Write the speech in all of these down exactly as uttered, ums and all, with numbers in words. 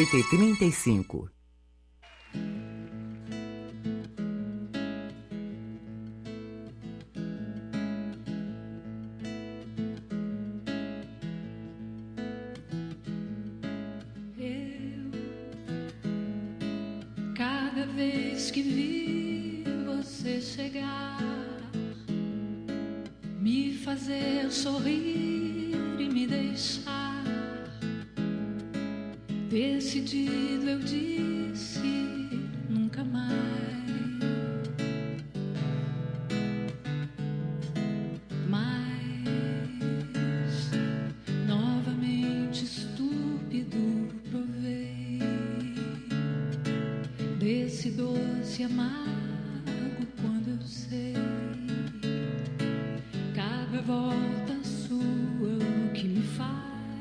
dezoito e trinta e cinco. Cada vez que vi você chegar, me fazer sorrir e me deixar, decidido eu disse nunca mais. Mas novamente estúpido provei desse doce amargo quando eu sei cada volta sua o que me faz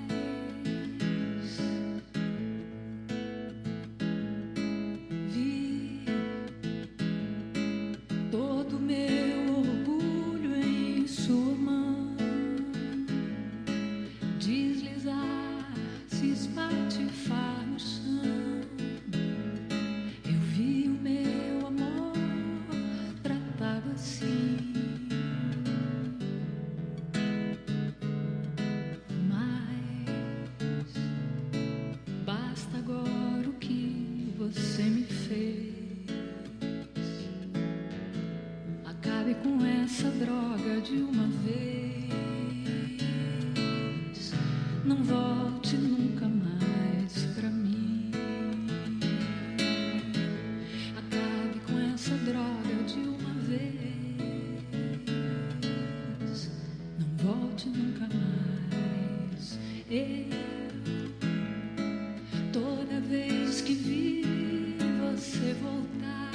vi todo meu orgulho em sua mão deslizar, se espatifar no chão. Você me fez. Acabe com essa droga de uma vez. Não volte nunca mais pra mim. Acabe com essa droga de uma vez. Não volte nunca mais. Eu, toda vez que vi você voltar,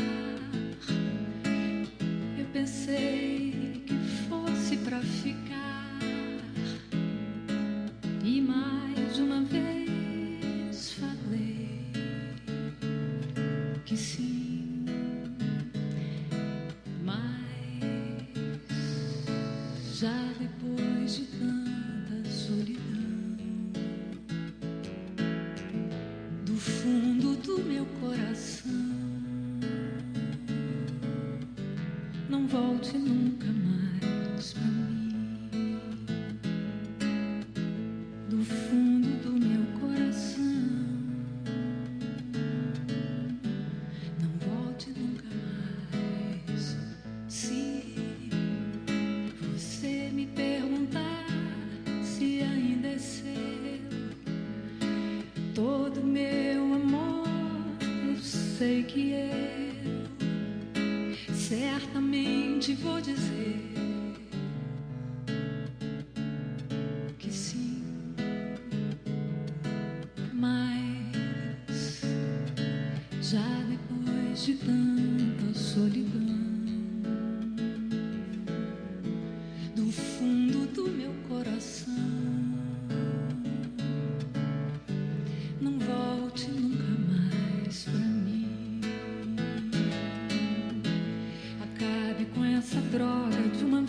eu pensei que fosse pra ficar, e mais uma vez falei que sim, mas já depois de tanta solidão, do fundo do meu coração, não volte nunca mais pra mim. Do fundo do meu coração, não volte nunca mais. Se você me perguntar se ainda é seu todo meu amor, eu sei que eu certamente vou dizer que sim, mas já depois de tanta solidão, do fundo do meu coração, não volte nunca mais pra mim. Acabe com essa droga de uma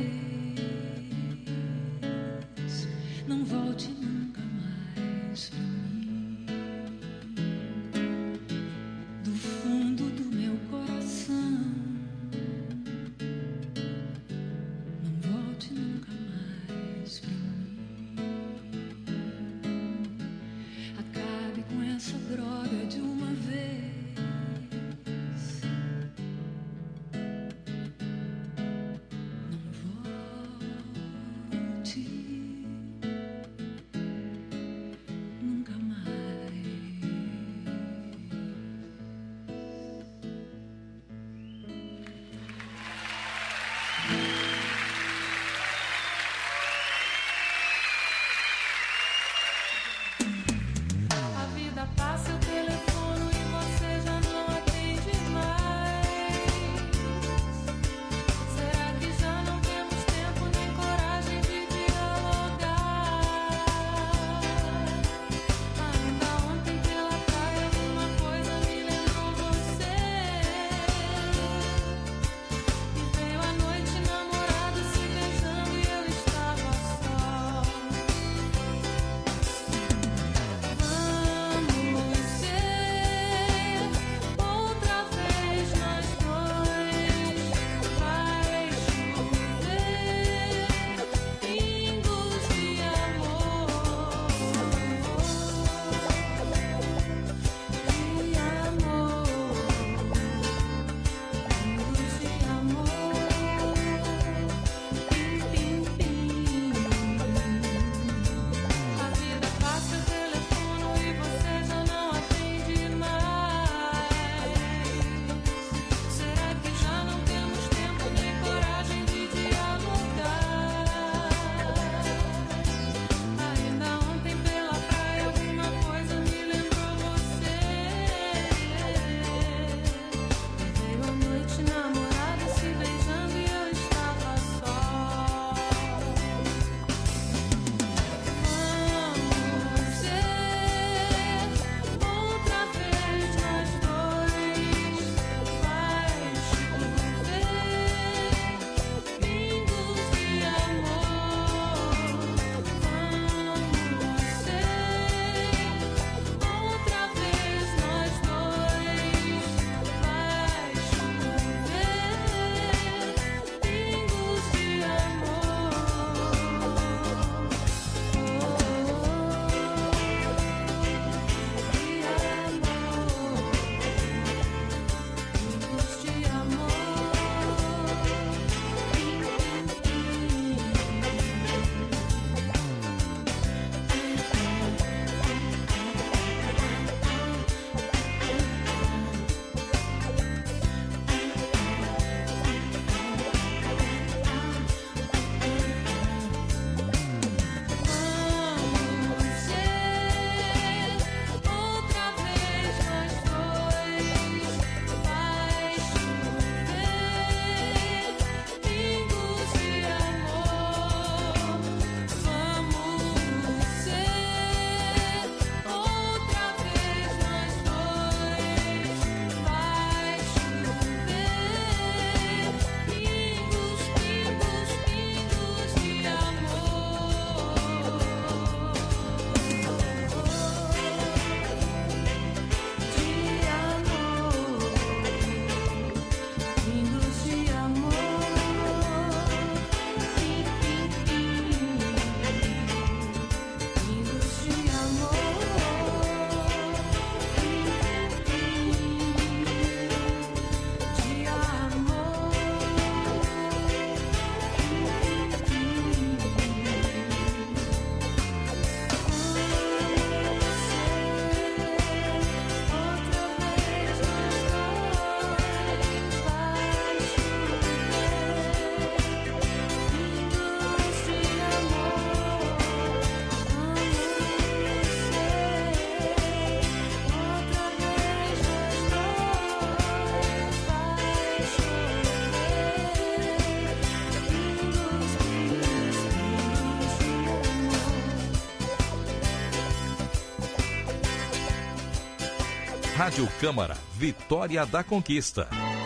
vez. Não volte nunca mais pra mim. Do fundo do meu coração, não volte nunca mais pra mim. Acabe com essa droga de uma vez. Não volte nunca Rádio Câmara, Vitória da Conquista.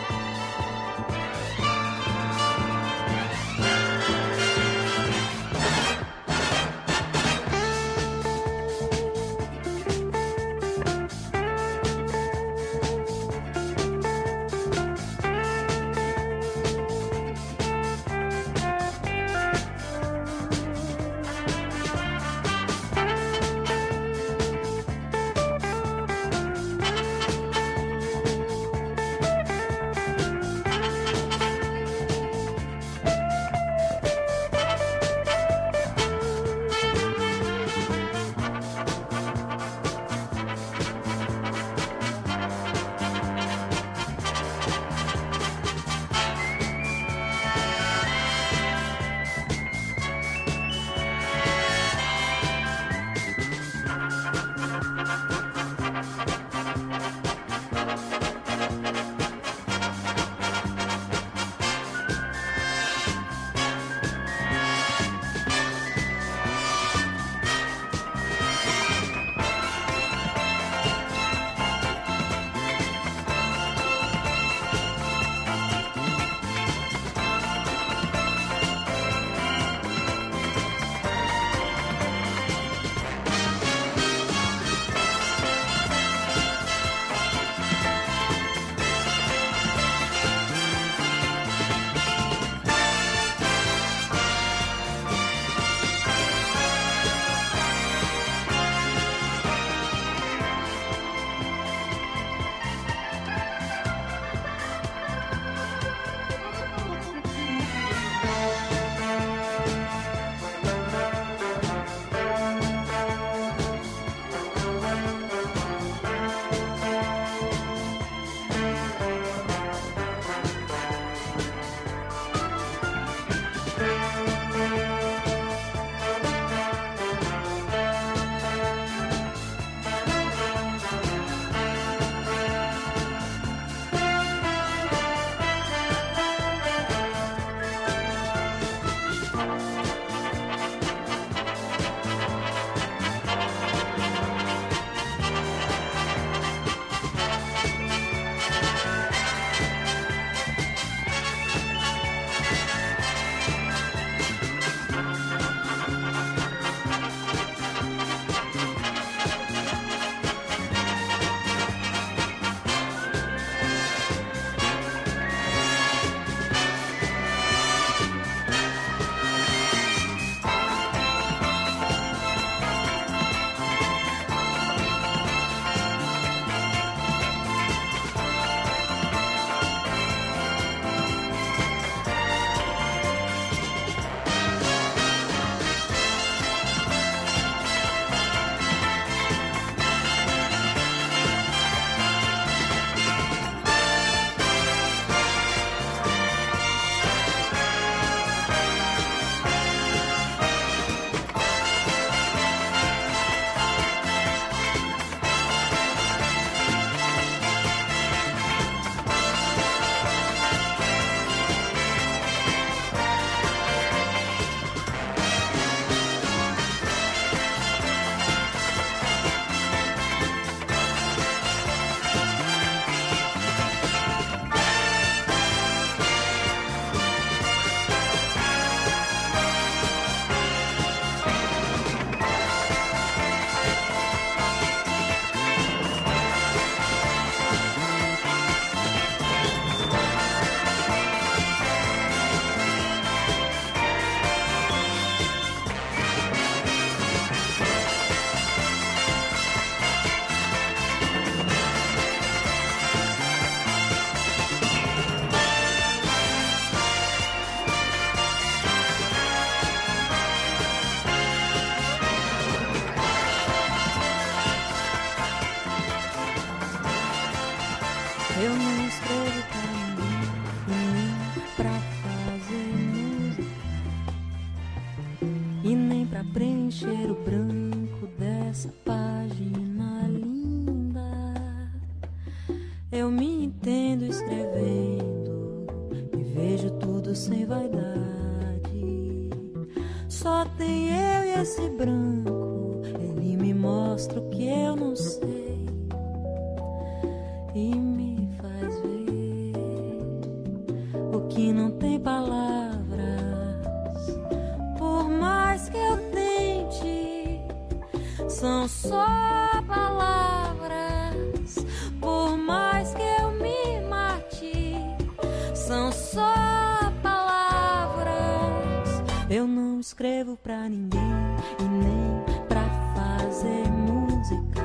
Eu não escrevo pra ninguém, nem pra fazer música, e nem pra preencher o branco dessa página linda. Eu me entendo escrevendo e vejo tudo sem vaidade. Só tem eu e esse branco, ele me mostra o que eu não sei. e me faz ver o que não tem palavras. Por mais que eu tente, são só palavras. Por mais que eu me mate, são só palavras. Eu não escrevo pra ninguém e nem pra fazer música,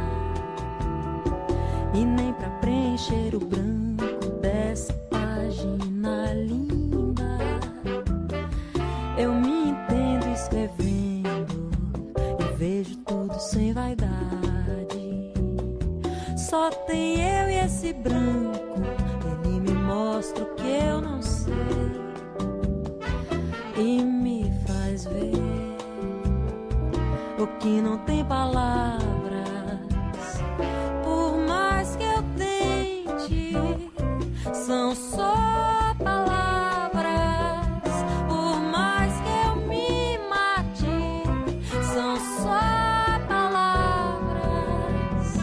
e nem pra preencher o branco dessa página linda. Eu me entendo escrevendo e vejo tudo sem vaidade. Só tem eu e esse branco, ele me mostra o que eu não sei e me faz ver o que não tem palavras. Por mais que eu tente, são só palavras. Por mais que eu me mate, são só palavras.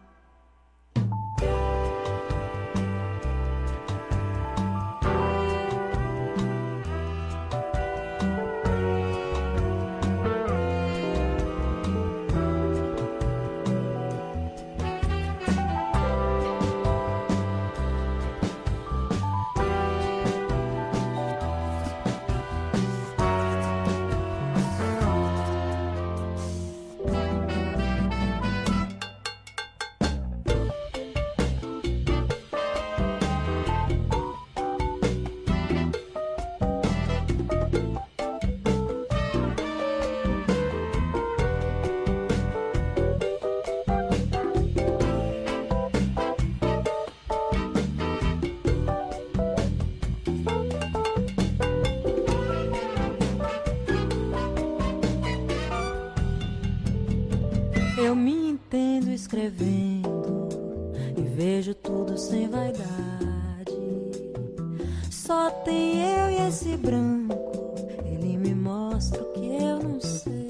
Eu me entendo escrevendo e vejo tudo sem vaidade. Só tem eu e esse branco, ele me mostra o que eu não sei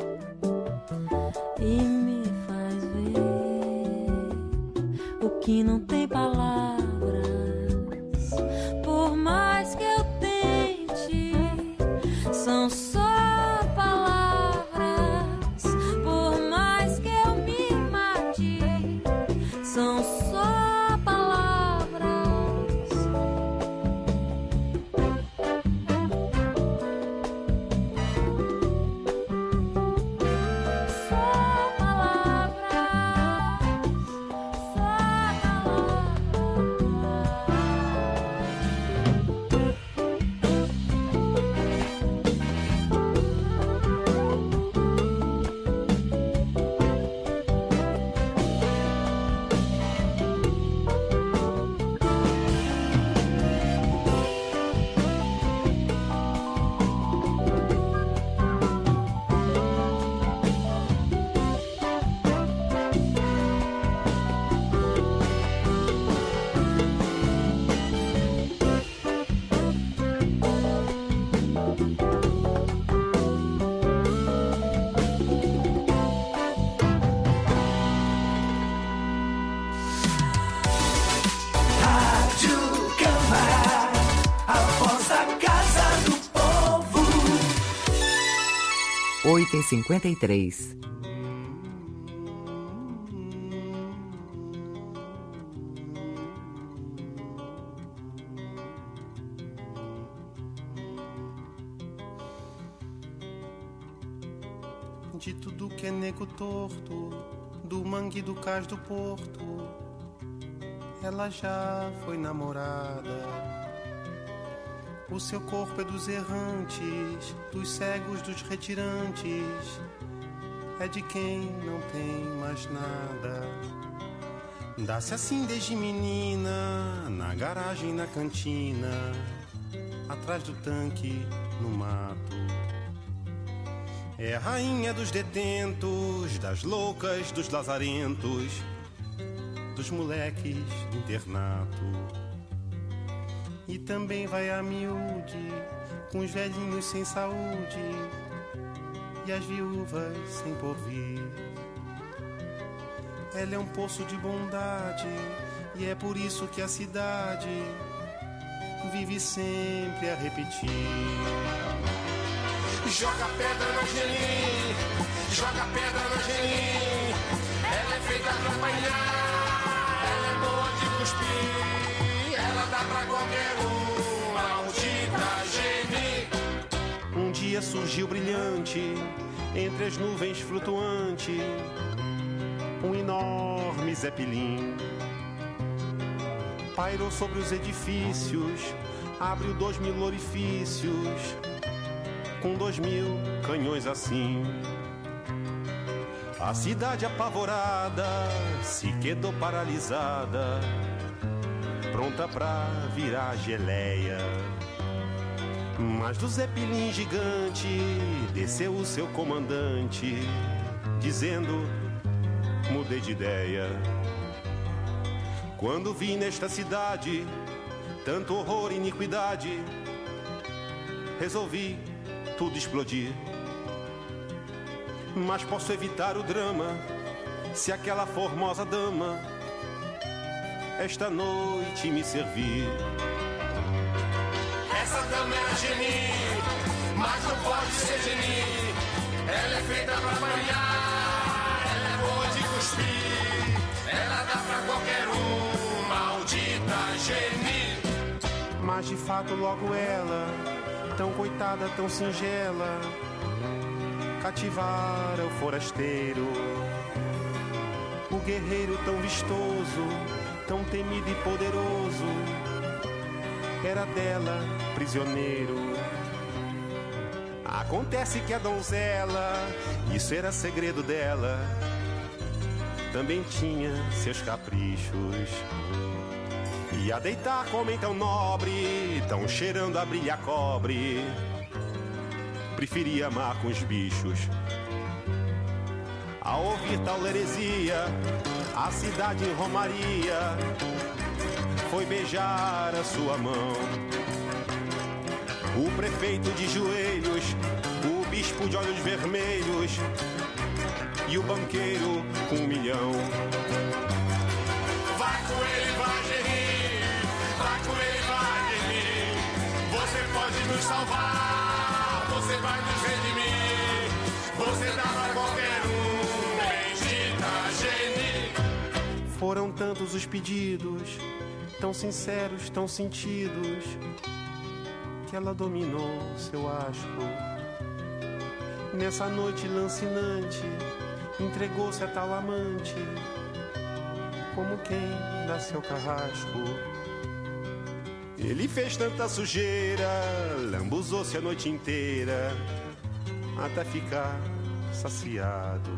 e me faz ver o que não tem palavras. Por mais que eu tente, são só são só palavras. Só palavras. Só oito e cinquenta e três. De tudo que é nego torto, do mangue do cais do porto, ela já foi namorada. O seu corpo é dos errantes, dos cegos, dos retirantes, é de quem não tem mais nada. Dá-se assim desde menina, na garagem, na cantina, atrás do tanque, no mato. É a rainha dos detentos, das loucas, dos lazarentos, dos moleques do internato. E também vai a miúde, com os velhinhos sem saúde e as viúvas sem porvir. Ela é um poço de bondade E é por isso que a cidade vive sempre a repetir. Joga pedra na Angelim, joga pedra na Angelim. Ela é feita pra apanhar, ela é boa de cuspir. Ela dá pra qualquer um, maldita Geni. Um dia surgiu brilhante, entre as nuvens flutuante, um enorme zeppelin. Pairou sobre os edifícios, abriu dois mil orifícios, com dois mil canhões assim. A cidade apavorada se quedou paralisada, pronta pra virar geleia. Mas do Zeppelin gigante desceu o seu comandante, dizendo: mudei de ideia. Quando vi nesta cidade tanto horror e iniquidade, resolvi tudo explodir. Mas posso evitar o drama se aquela formosa dama esta noite me servir. Essa dama é a Geni, mas não pode ser Geni. Ela é feita pra banhar, ela é boa de cuspir. Ela dá pra qualquer um, maldita Geni. Mas de fato logo ela, tão coitada, tão singela, cativara o forasteiro. O guerreiro tão vistoso, tão temido e poderoso, era dela prisioneiro. Acontece que a donzela, isso era segredo dela, também tinha seus caprichos. E a deitar com homem tão nobre, tão cheirando a brilha cobre, preferia amar com os bichos. Ao ouvir tal heresia, a cidade em romaria foi beijar a sua mão. O prefeito de joelhos, o bispo de olhos vermelhos e o banqueiro com um milhão. Vai com ele, vai Geni, vai com ele, vai Geni. Você pode nos salvar, você vai nos redimir. Você dá pra qualquer um, bendita Geni. Foram tantos os pedidos, tão sinceros, tão sentidos, que ela dominou seu asco. Nessa noite lancinante, entregou-se a tal amante, como quem dá seu carrasco. Ele fez tanta sujeira, lambuzou-se a noite inteira, até ficar saciado.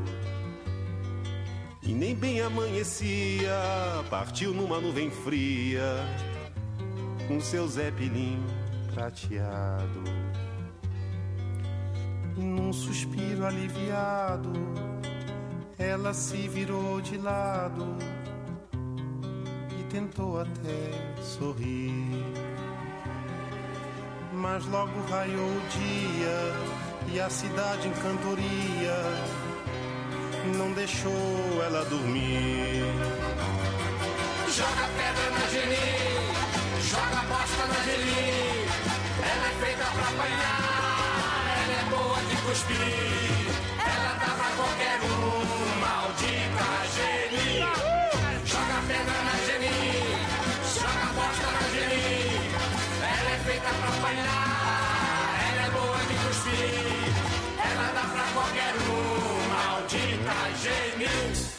E nem bem amanhecia, partiu numa nuvem fria, com seu Zeppelin prateado. Num suspiro aliviado, ela se virou de lado e tentou até sorrir. Mas logo raiou o dia e a cidade em cantoria não deixou ela dormir. Joga pedra na Geni, joga bosta na Geni. Ela é feita pra apanhar, ela é boa de cuspir. Ela dá pra qualquer um, maldita Geni. Joga pedra na Geni, joga bosta na Geni. Ela é feita pra apanhar, ela é boa de cuspir. Ela dá pra qualquer um, maldita Geni.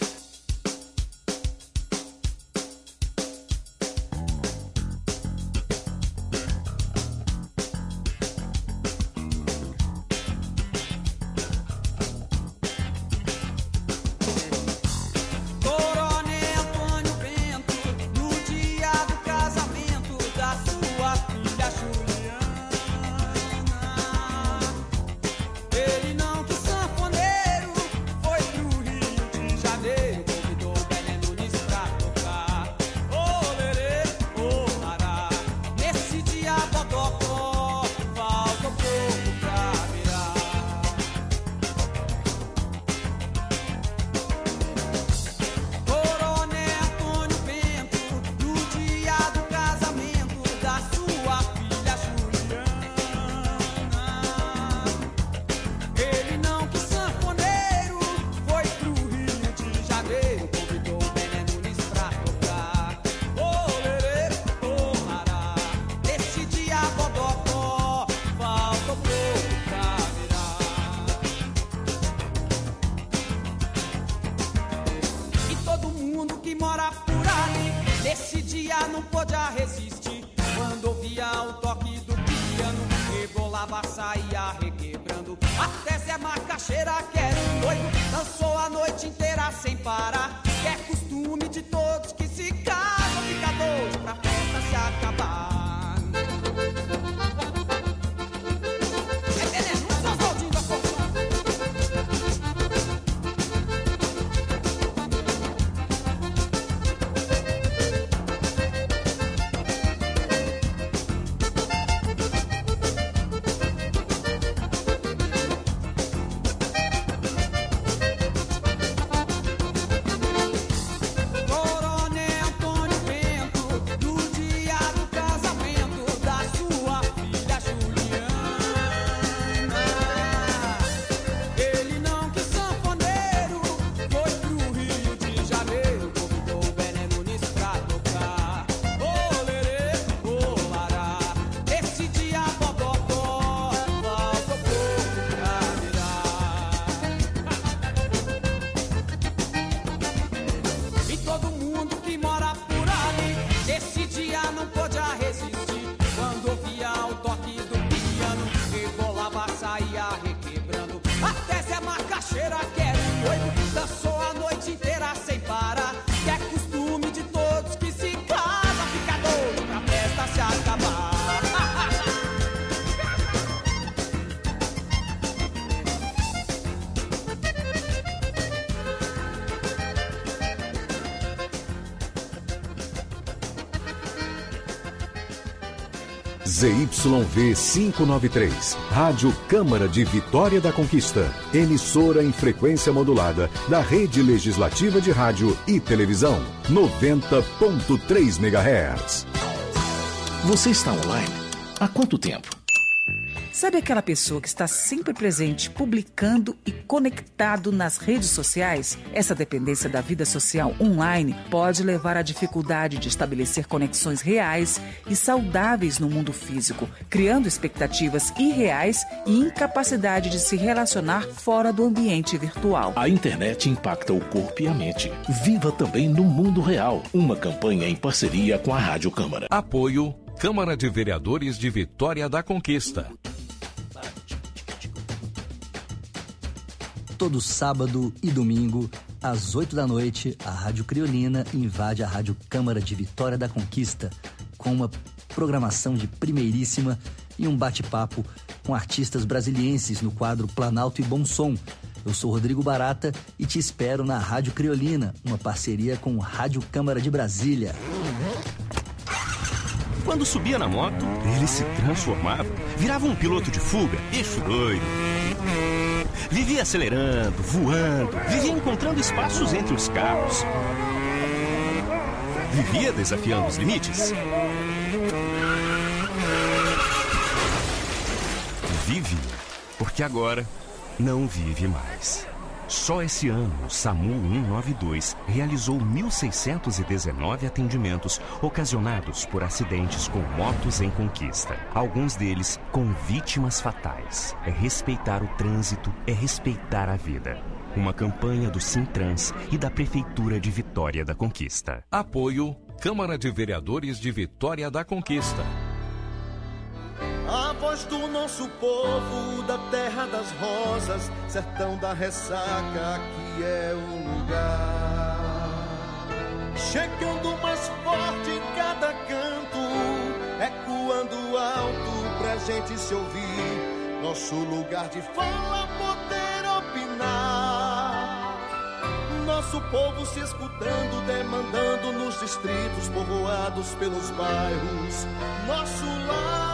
rebolava, saía requebrando. Até Zé Macaxeira, que era um noivo, dançou a noite inteira sem parar. Que é costume de todos que se casam, fica doido pra festa se acabar. É veneno, só Oswaldinho da Fortuna. Z Y V quinhentos e noventa e três, Rádio Câmara de Vitória da Conquista, emissora em frequência modulada da Rede Legislativa de Rádio e Televisão, noventa ponto três megahertz. Você está online há quanto tempo? Sabe aquela pessoa que está sempre presente, publicando e conectado nas redes sociais? Essa dependência da vida social online pode levar à dificuldade de estabelecer conexões reais e saudáveis no mundo físico, criando expectativas irreais e incapacidade de se relacionar fora do ambiente virtual. A internet impacta o corpo e a mente. Viva também no mundo real. Uma campanha em parceria com a Rádio Câmara. Apoio Câmara de Vereadores de Vitória da Conquista. Todo sábado e domingo, às oito da noite, a Rádio Criolina invade a Rádio Câmara de Vitória da Conquista, com uma programação de primeiríssima e um bate-papo com artistas brasilienses no quadro Planalto e Bom Som. Eu sou Rodrigo Barata e te espero na Rádio Criolina, uma parceria com Rádio Câmara de Brasília. Quando subia na moto, ele se transformava, virava um piloto de fuga, eixo doido. Vivia acelerando, voando, vivia encontrando espaços entre os carros. Vivia desafiando os limites. Vive, porque agora não vive mais. Só esse ano, o SAMU cento e noventa e dois realizou mil seiscentos e dezenove atendimentos ocasionados por acidentes com motos em conquista. Alguns deles com vítimas fatais. É respeitar o trânsito, é respeitar a vida. Uma campanha do Sintrans e da Prefeitura de Vitória da Conquista. Apoio Câmara de Vereadores de Vitória da Conquista. A voz do nosso povo, da terra das rosas, sertão da ressaca, aqui é o lugar. Chegando mais forte em cada canto, ecoando alto pra gente se ouvir. Nosso lugar de fala, poder opinar. Nosso povo se escutando, demandando nos distritos, povoados pelos bairros. Nosso lar.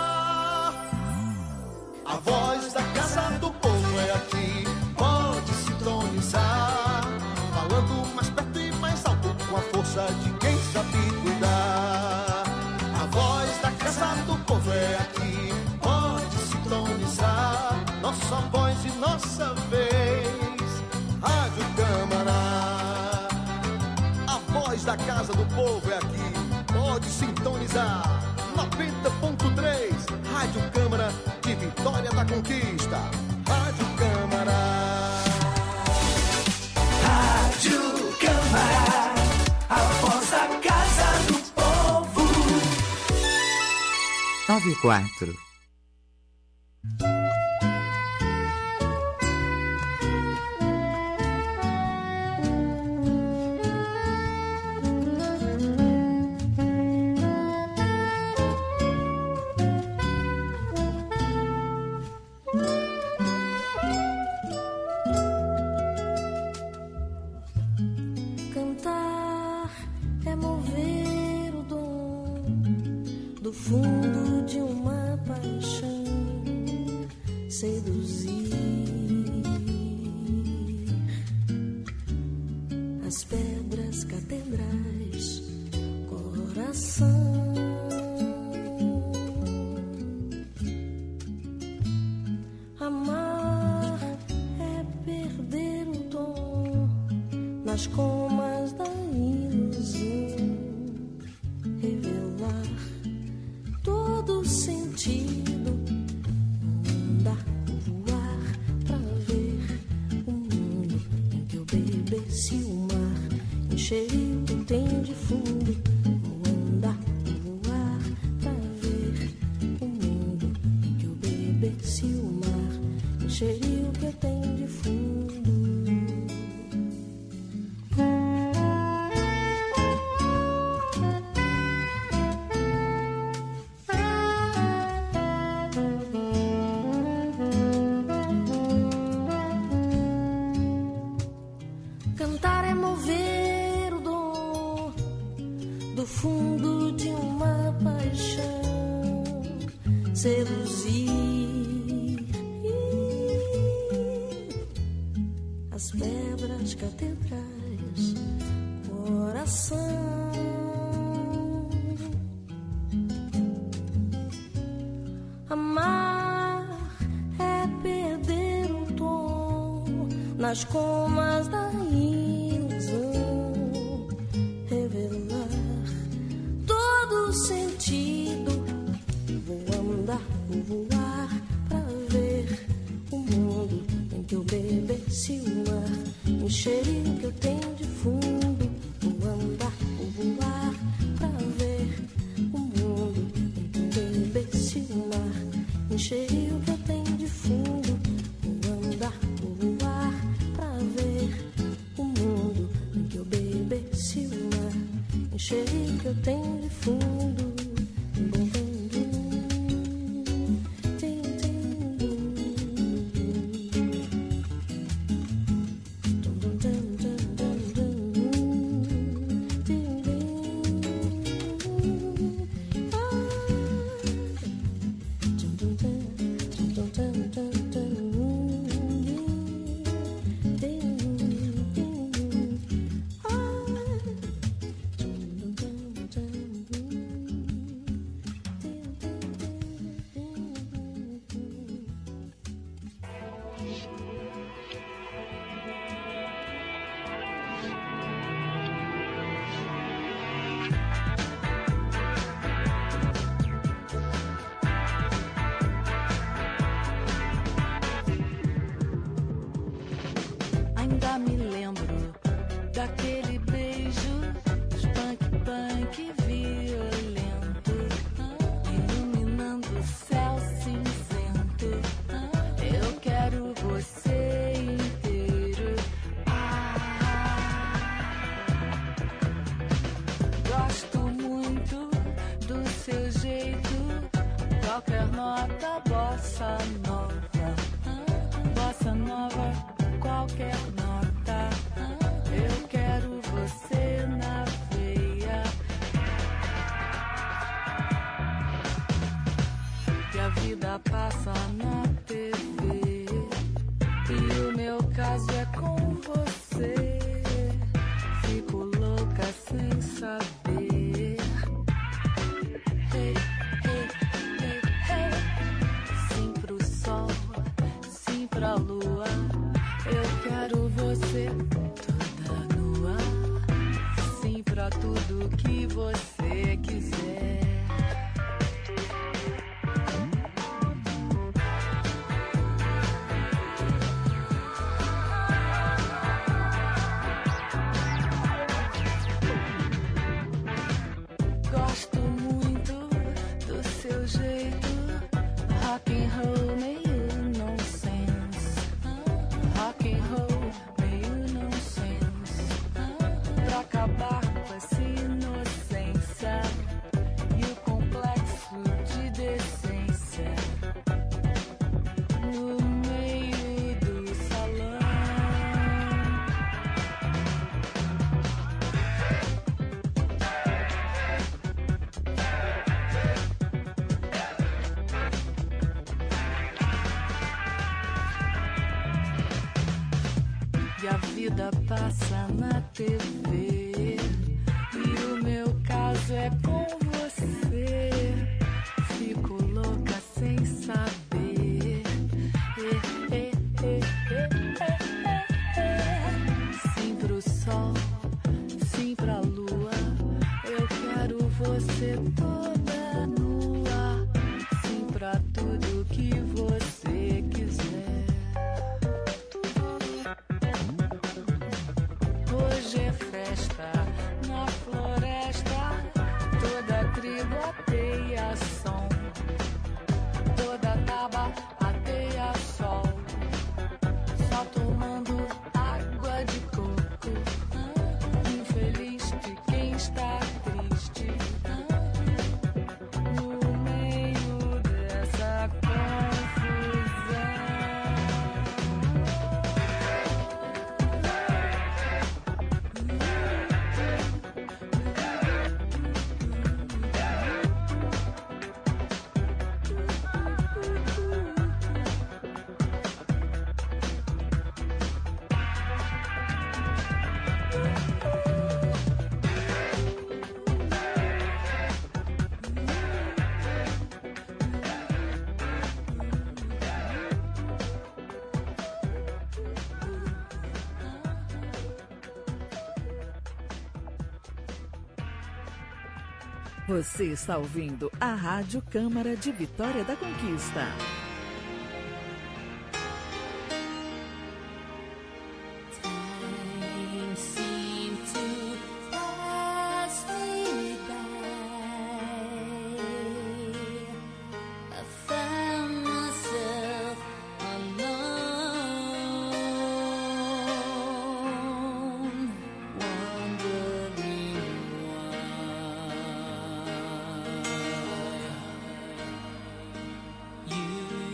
A voz da Casa do Povo é aqui, pode sintonizar. Falando mais perto e mais alto, com a força de quem sabe cuidar. A voz da Casa do Povo é aqui, pode sintonizar. Nossa voz e nossa vez, Rádio Câmara. A voz da Casa do Povo é aqui, pode sintonizar. noventa ponto três, Rádio Câmara de Vitória da Conquista. Rádio Câmara. Rádio Câmara, a voz da Casa do Povo. nove e quatro. Fundo de uma paixão, seduzir as pedras catedrais, coração. Amar é perder o tom nas comas da ilusão, revelar todo sentido, andar, voar pra ver o mundo em que eu bebesse o mar, encheria o que tem de fundo. Andar, voar pra ver o mundo em que eu bebesse o mar, encheria o que tem de fundo. Fundo de uma paixão, seduzir as pedras catedrais, coração. Amar é perder o tom nas comas da ilusão, revelar todo sentido. Vou andar, vou voar pra ver o mundo em que eu bebesse o mar, encheria o que eu tenho de fundo. Vou andar, vou voar pra ver o mundo em que eu bebesse o mar, encheria o que eu tenho de fundo. Vou andar, vou voar pra ver o mundo em que eu bebesse o mar, encheria o que eu tenho de fundo. Ainda me lembro daquele beijo, punk punk violento, iluminando o céu cinzento. Eu quero você inteiro. Gosto muito do seu jeito, qualquer nota, bossa nova, bossa nova, qualquer nota. Eu quero você na veia, que a vida passa na T V e o meu caso é com você. Fico louca sem saber. Hey, hey, hey, hey. Sim pro sol, sim pra lua. Eu quero você toda nua. Sim pra tudo que você quiser. Gosto muito do seu jeito, rock and roll meio vida passa na T V e o meu caso é com você. Fico louca sem saber. Eh, eh, eh, eh, eh, eh. Sim pro sol, sim pra lua. Eu quero você toda nua. Sim pra tudo que você quiser. Hoje é festa na floresta. Toda tribo ateia som. Toda taba ateia sol. Só tomando água de coco. Ah, infeliz de quem está triste. Ah, no meio dessa confusão. Você está ouvindo a Rádio Câmara de Vitória da Conquista. You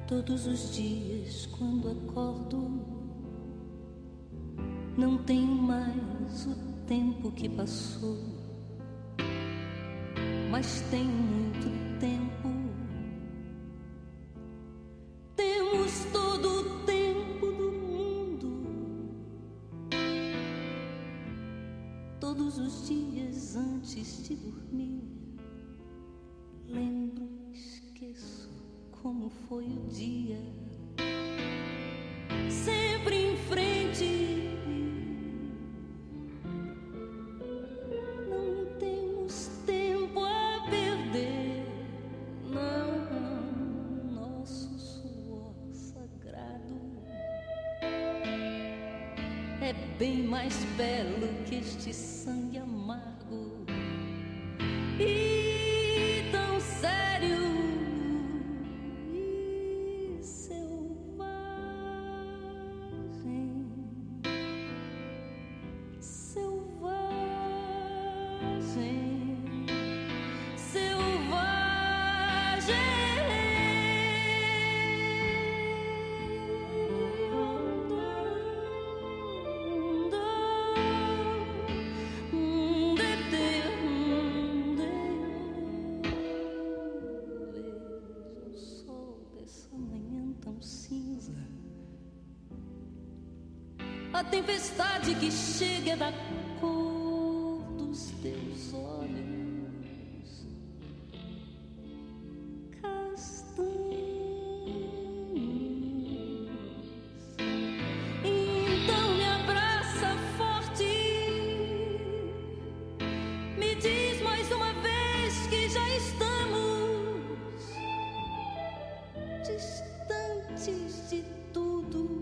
Todos os dias quando acordo, não tenho mais o tempo que passou, mas tenho muito tempo. Temos todo o tempo do mundo. Todos os dias antes de dormir, lembro, esqueço como foi o dia. Sempre em frente, não temos tempo a perder. Não, nosso suor sagrado é bem mais belo que este sangue amargo e tão sério. A tempestade que chega da cor dos teus olhos castanhos. Então me abraça forte, me diz mais uma vez que já estamos distantes de tudo.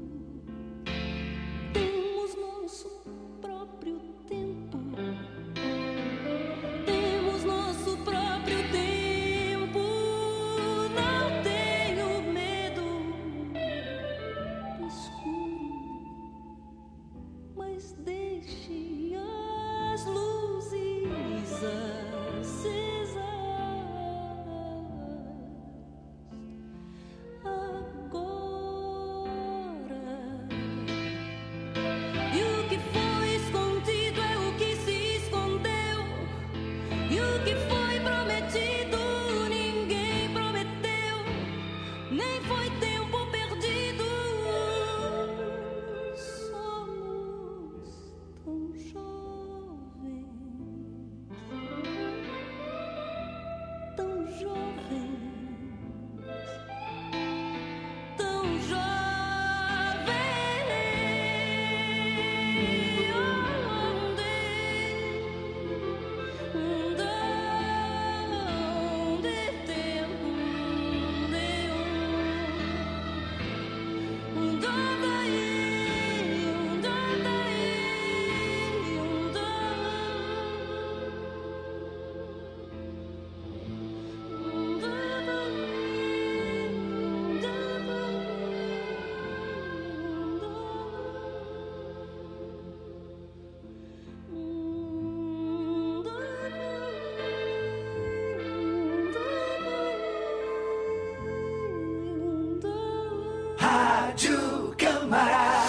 Rádio Câmara,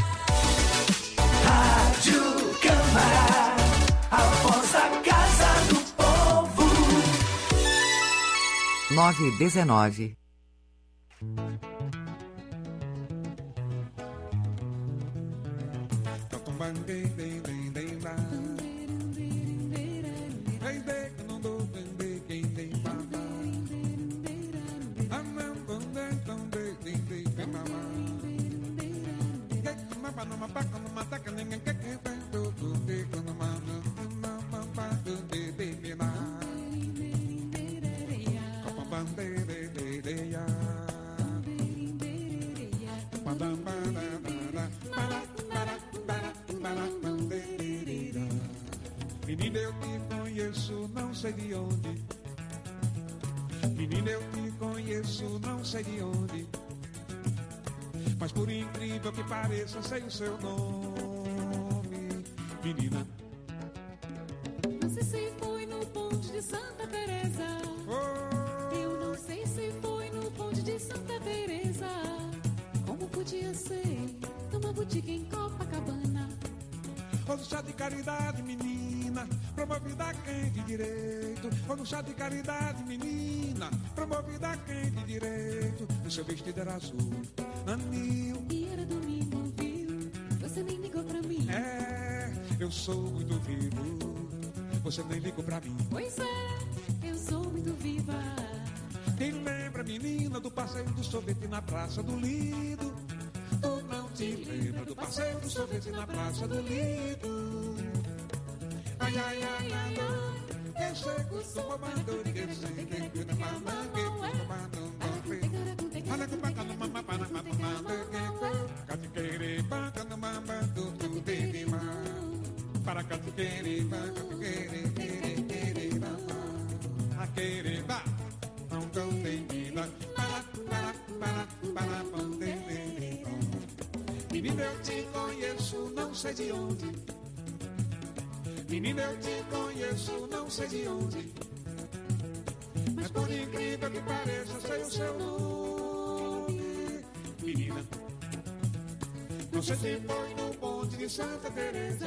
Rádio Câmara, a voz da Casa do Povo. nove e dezenove. Menina, eu te conheço, não sei de onde. Menina, eu te conheço, não sei de onde. Mas por incrível que pareça, sei o seu nome. Menina, não sei se foi no ponte de Santa Teresa. Oh. Eu não sei se foi no ponte de Santa Teresa. chá de caridade, menina, promovida a quem de direito. Vou no chá de caridade, menina, promovida a quem de direito. O seu vestido era azul, anil. E era domingo, viu? Você nem ligou pra mim. É, eu sou muito vivo, você nem ligou pra mim. Pois é, eu sou muito viva. Quem lembra, menina, do passeio do sorvete na Praça do Lido? Tu não te lembra do passeio do sorvete na Praça do Lido? Ai, ai, ai, ai, ai, eu sei que sou mamando, ninguém sei que eu não mamando, que eu não mamando. Olha que bacana, mamá, para mamando, catiqueire, bacana, mamando, tudo de mão. Para catiqueire, bacana, queire, queire, queire, mamá. A queire, ba, não tem vida, para, para, para, para, para, menina, eu te conheço, não sei de onde. Menina, eu te conheço, não sei de onde. Mas por incrível que pareça, sei o seu nome. Menina, não sei se foi no bonde de Santa Teresa.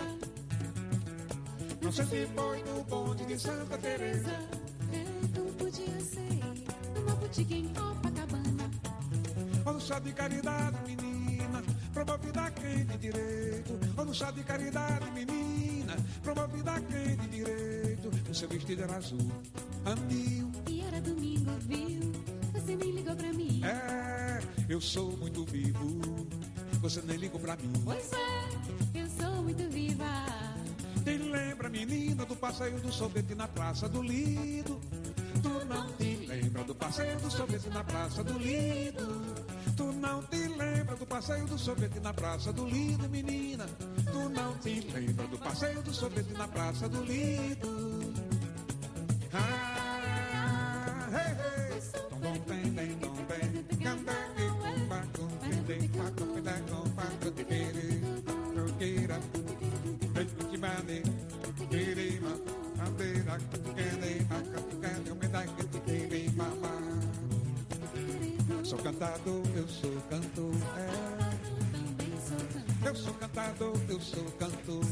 Não sei se foi no bonde de Santa Teresa. Então podia ser numa boutique em Copacabana. Ou no chá de caridade, menina, promovida a quem de direito. Ou no chá de caridade, menina, promovida a quem de direito. O seu vestido era azul, anil. E era domingo, viu? Você nem ligou pra mim. É, eu sou muito vivo, você nem ligou pra mim. Pois é, eu sou muito viva. Quem lembra, menina, do passeio do sorvete na Praça do Lido? Tu não te lembra do passeio do sorvete na Praça do Lido? Tu não te lembra do passeio do sorvete na Praça do Lido, menina? Tu não te lembra do passeio do sorvete na Praça do Lido? Ah, hey, hey. Tom, tom, tem, tem, tom, tem. Canta, que, cumba, com, tem, tem, paco, peda, com, paco, te, queire, queira, beijo, que vale, queirima, bandeira, queire, paca, queire, um pedaço, que, queire, mamá. Sou cantador, eu sou cantor, é. Eu sou cantador, eu sou cantor.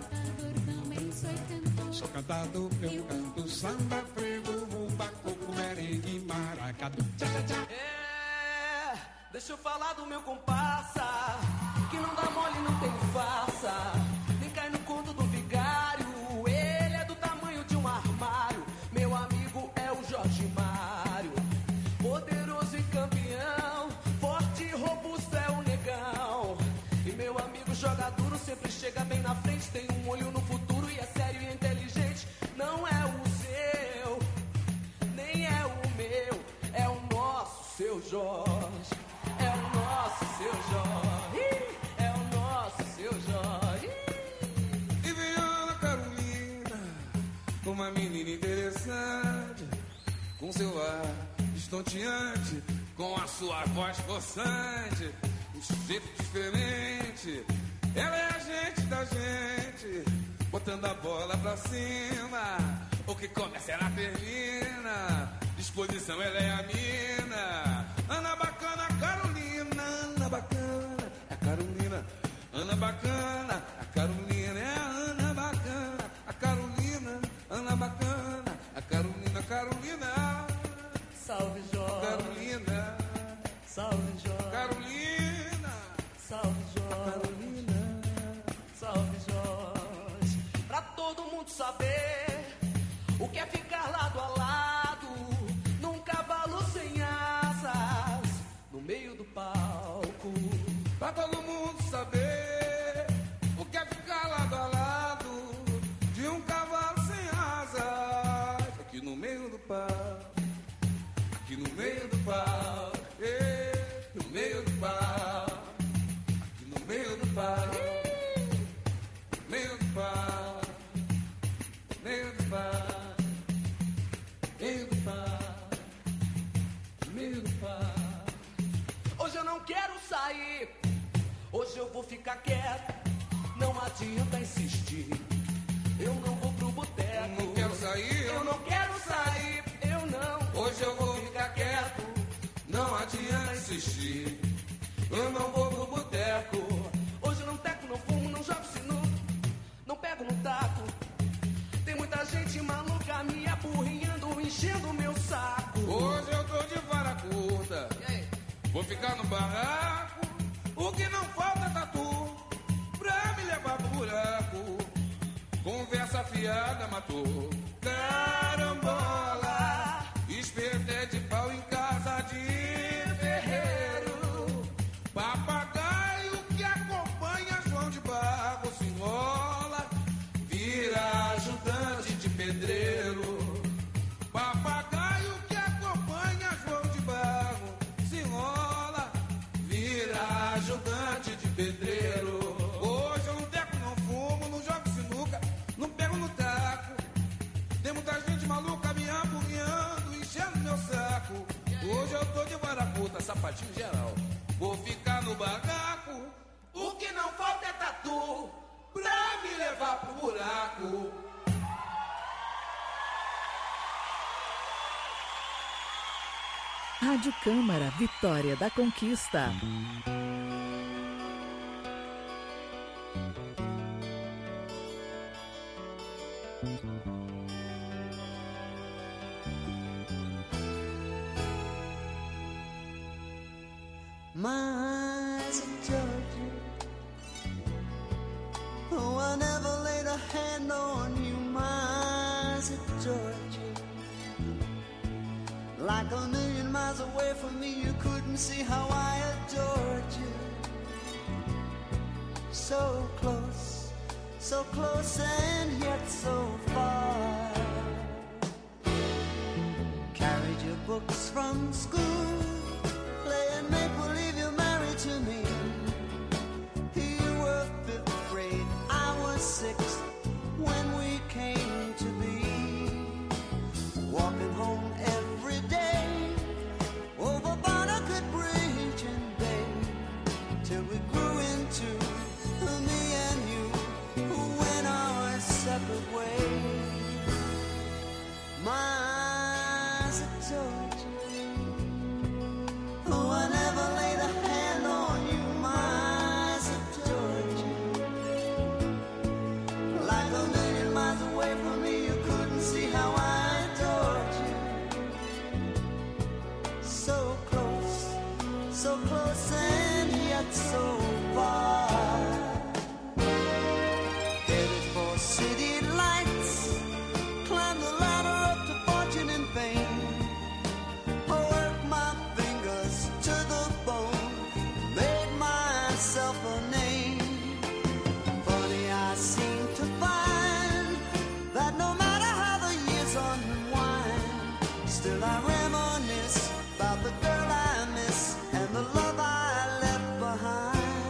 Sou cantador, eu canto samba, frevo, rumba, coco, merengue, maracatu. Tchá, tchá, tchá. É, deixa eu falar do meu comparsa, que não dá mole, não tem farsa, nem cai no conto do vigário. Ele é do tamanho de um armário, meu amigo é o Jorge Mário. Poderoso e campeão, forte e robusto é o negão. E meu amigo joga duro, sempre chega bem na frente. Tem um olho no futuro e é sério e inteligente. Não é o seu, nem é o meu, é o nosso seu Jorge. É o nosso seu Jorge, é o nosso seu Jorge. E vem Ana Carolina, uma menina interessante, com seu ar estonteante, com a sua voz possante, um jeito diferente. Ela é a gente da gente, botando a bola pra cima. O que começa ela termina, disposição ela é a mina. Ana bacana, Carolina, Ana bacana, a Carolina. Ana bacana, a Carolina, é a Ana bacana, a Carolina. Ana bacana, a Carolina, Carolina. Salve Jorge, Carolina. Salve Jorge, Carolina. Salve Jorge, Carolina. Salve Jorge. Pra todo mundo saber o que é ficar lado a lado num cavalo sem asas no meio do palco. Pra todo mundo saber o que é ficar lado a lado de um cavalo sem asas aqui no meio do palco. Aqui no meio do pau, é, no meio do pau, aqui no meio do pau, meio do pau, meio do pau, meio do pau, meio do pau. Hoje eu não quero sair, hoje eu vou ficar quieto, não adianta insistir. Eu não vou pro boteco, não quero sair, eu não quero sair, eu não. Hoje eu vou ficar quieto, não adianta insistir. Eu não vou pro boteco. Hoje eu não teco, não fumo, não jogo sinuca, não pego criada matou. Carambola, esperté de pau em casa de ferreiro. Papagaio que acompanha João de Barro se enrola, vira ajudante de pedreiro. Papagaio que acompanha João de Barro se enrola, vira ajudante de pedreiro. Hoje eu não teco, não fumo, não jogo sinuca, não pego no taco. Tem muita gente maluca me apurriando, enchendo meu saco. Hoje eu tô de varaputa, sapatinho geral, vou ficar no barraco. O que não falta é tatu pra me levar pro buraco. Rádio Câmara, Vitória da Conquista. My eyes of Georgia, oh, I never laid a hand on you. My eyes of Georgia, like a million miles away from me, you couldn't see how I adored you. So close, so close and yet so far. Carried your books from school, playing make-believe you're married to me. You were fifth grade, I was sixth when we came to be. Walking home every day over Barnegat Bridge and Bay, till we grew into me and you, who went our separate ways. My eyes are told you, oh, I never laid a hand on you. My eyes adored you, like a million miles away from me, you couldn't see how I adored you. So close, so close and yet so far. Headed for city lights, climb the ladder up to fortune and fame. Work my fingers to the bone, made myself a name. Funny, I seem to find that no matter how the years unwind, still I reminisce about the girl I miss and the love I left behind.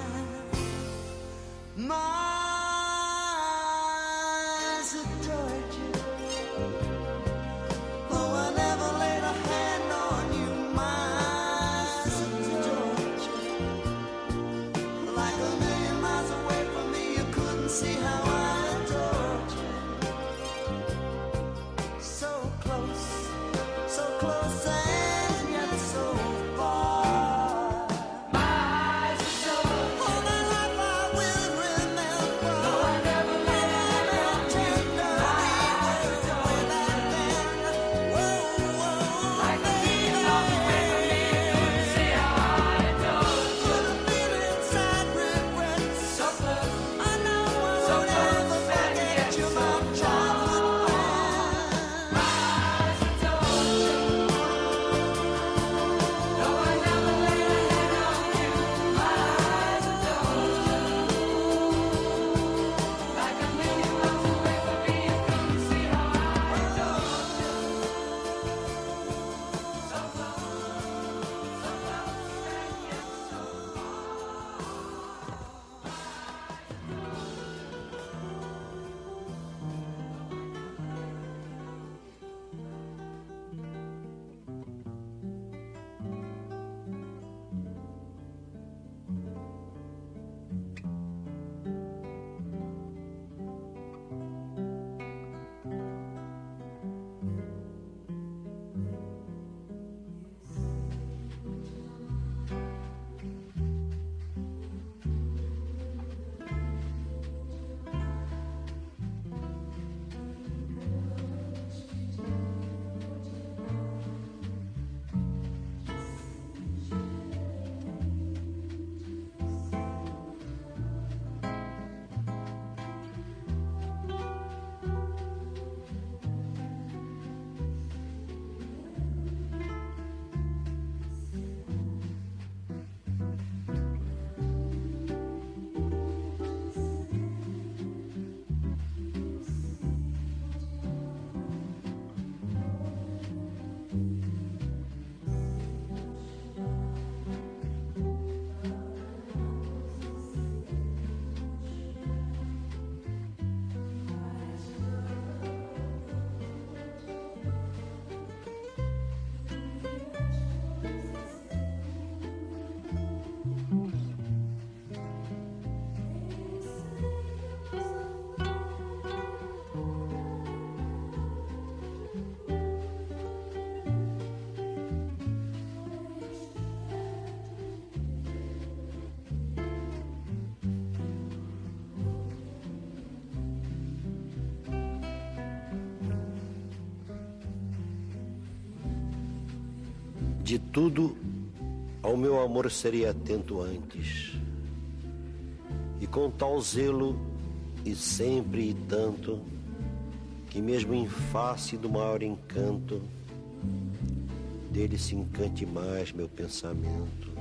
De tudo, ao meu amor serei atento antes, e com tal zelo, e sempre e tanto, que mesmo em face do maior encanto, dele se encante mais meu pensamento.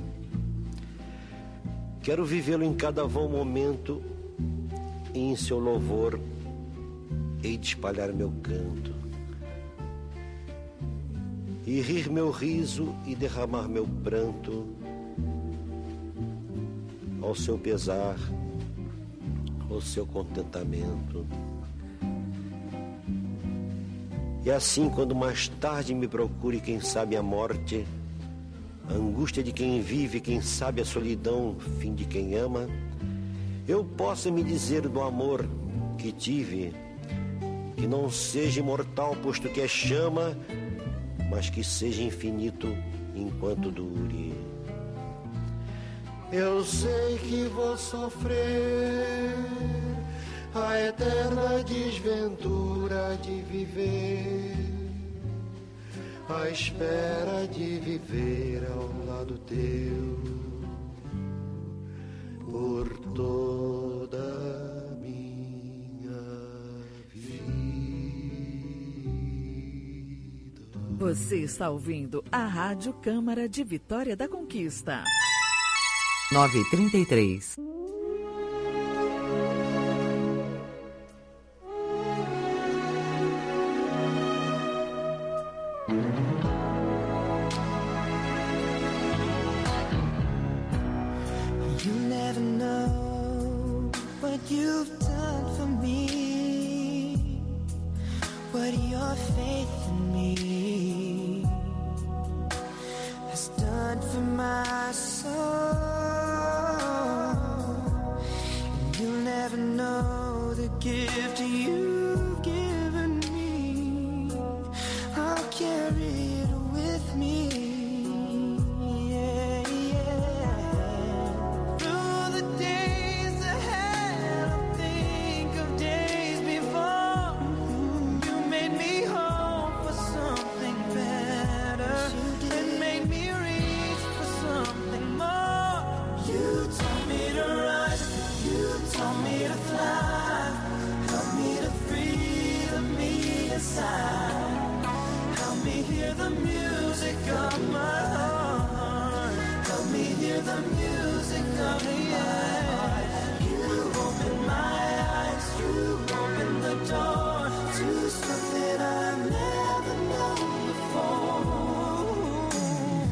Quero vivê-lo em cada vão momento, e em seu louvor hei de espalhar meu canto, e rir meu riso e derramar meu pranto, ao seu pesar, ao seu contentamento. E assim, quando mais tarde me procure, quem sabe a morte, a angústia de quem vive, quem sabe a solidão, fim de quem ama, eu possa me dizer do amor que tive, que não seja imortal, posto que é chama, mas que seja infinito enquanto dure. Eu sei que vou sofrer a eterna desventura de viver, à espera de viver ao lado teu por toda a minha vida. Você está ouvindo a Rádio Câmara de Vitória da Conquista. nove e trinta e três. You never know what you've done for me, what your faith in me has done for my soul. And you'll never know the gift you've given me. I'll carry it with me. Yeah, yeah. Through the days ahead, I'll think of days before. You made me hope for something better, and made me reach for something more. You taught me to rise, you taught me to fly, help me to free the me inside, help me hear the music of my heart, help me hear the music